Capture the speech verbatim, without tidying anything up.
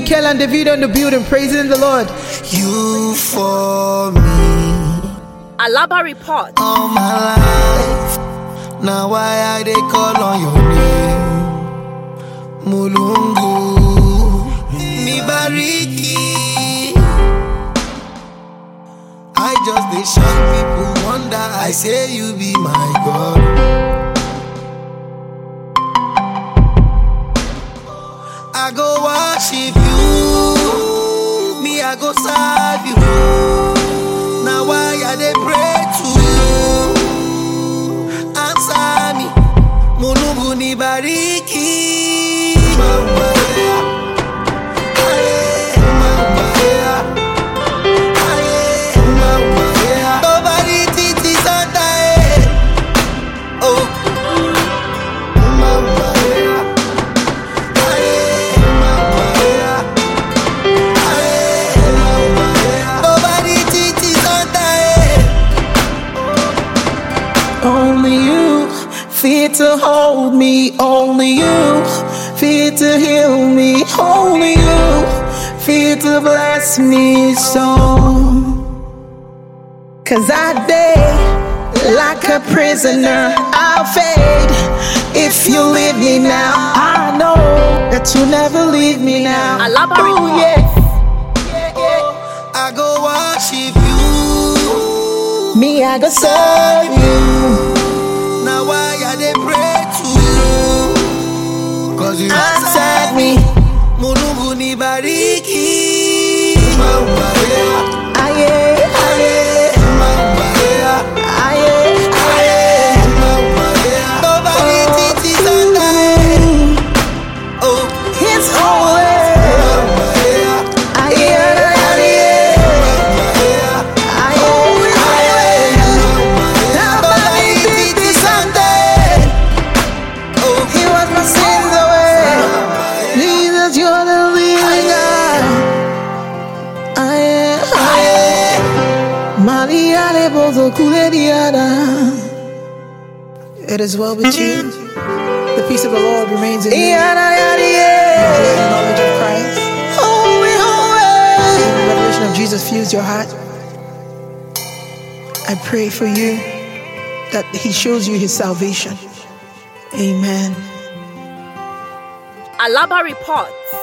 Mikel and Davido in the building, praising the Lord. You for me. Alaba report. All my life. Now why I they call on your name. Mulungu. Mi bariki. I just they shock people wonder. I say you be my God. I go worship you, me I go serve you. Now why I they pray to you? Answer me, Mulungu ni bariki. Mama, yeah. Aye, mama, yeah. Aye, mama, yeah. Nobody teaches Santa, eh. Oh. Only you fit to hold me, only you fit to heal me, only you fit to bless me so. Cause I day like a prisoner, I'll fade if you leave me now. I know that you never leave me now. Alaba oh report. yeah, I go worship you. me I go serve you. Now why I they pray to you? Cause you Answer me, Mulungu ni bariki. Mama, yeah. aye, aye, Mama, yeah. aye, aye. Mama, yeah. Nobody teaches Santa. Oh, It's always Mama, yeah. aye, aye, aye, Mama, yeah. aye, aye. Nobody did this Sunday. Oh, He was my sins away. Jesus, you're the living God. Aye, aye. Maria de Bozo Kulediada. It is well with you. The peace of the Lord remains in you. The knowledge of Christ. And the revelation of Jesus fills your heart. I pray for you that He shows you His salvation. Amen. Alaba report.